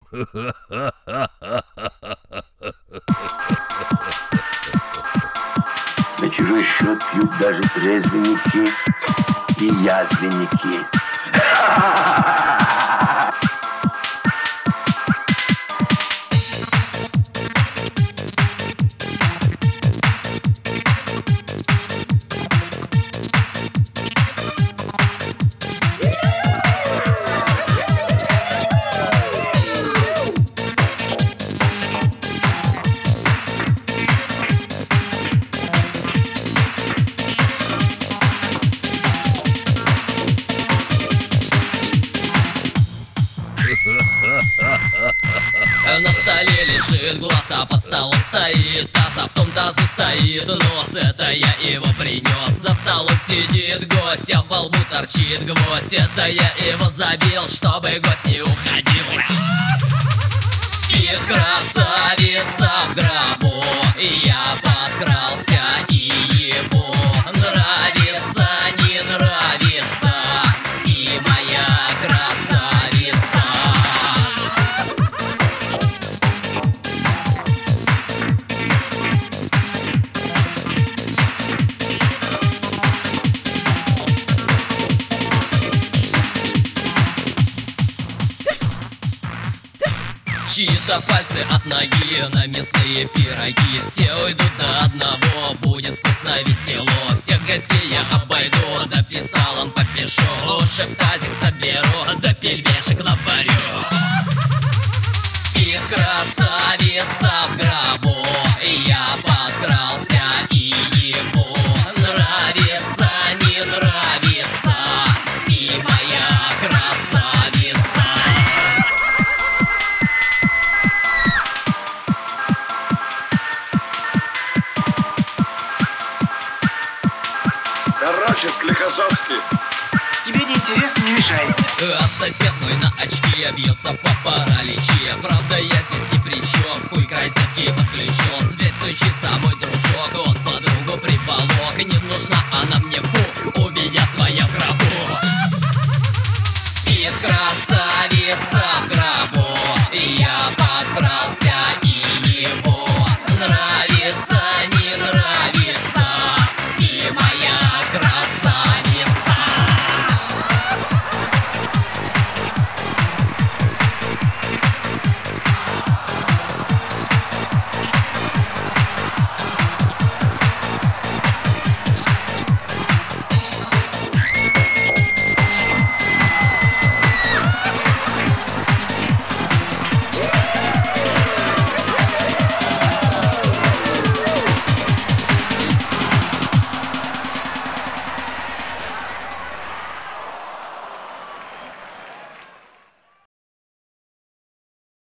На чужой счет пьют даже трезвенники и язвенники. На столе лежит глаз, а под столом стоит таз, а в том тазу стоит нос. Это я его принес. За столом сидит гость, а во лбу торчит гвоздь. Это я его забил, чтобы гость не уходил. Спит красавица в гробу, и я подкрался, и ему нравится, не нравится. Спи, моя красавица. Чьи-то пальцы от ноги на мясные пироги. Все уйдут до одного, будет вкусно весело. Всех гостей я обойду, да писалом попишу. Уши в тазик соберу, да пельмешек наварю. Спит красавица в гробу, и я подкрался, и ему нравится, не нравится. Спи, моя красавица. Короче, Склифосовский, Тебе не интересно, не мешай. А сосед мой на очке бьется по параличе. Правда, я здесь ни при чем, хуй к розетке подключен. В дверь стучится мой дружок, он подругу приволок. Не нужна она мне, фу, у меня своя в гробу. Спит красавица